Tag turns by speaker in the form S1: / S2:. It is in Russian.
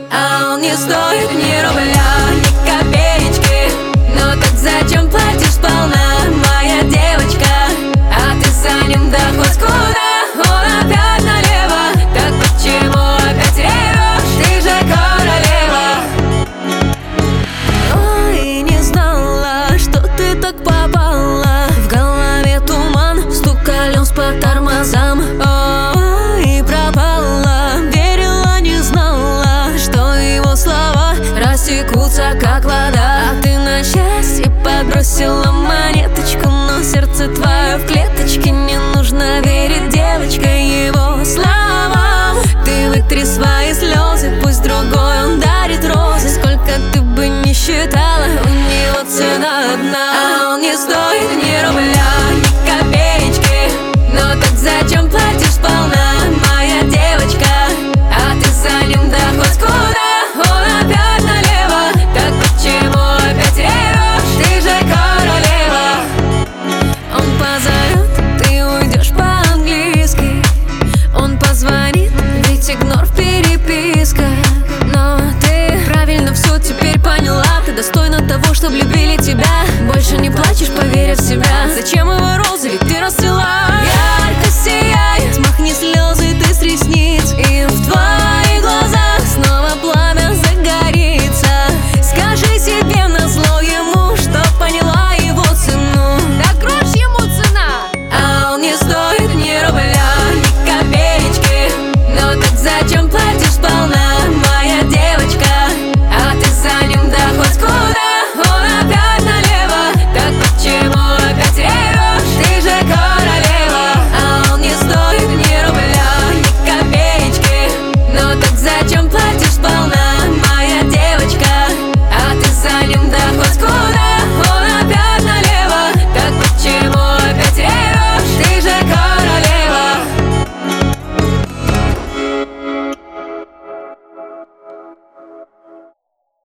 S1: А он не стоит ни рубля, ни копеечки. Но так зачем платишь сполна, моя девочка? А ты за ним да хоть куда, он опять налево. Так почему опять ревешь, ты же королева? Ой, не знала, что ты так попала. В голове туман, стук колес по тормозам. Ой, пропала, верила, не знала, что его слова растекутся, как вода. А ты на счастье подбросила монеточку, но сердце твое в клетку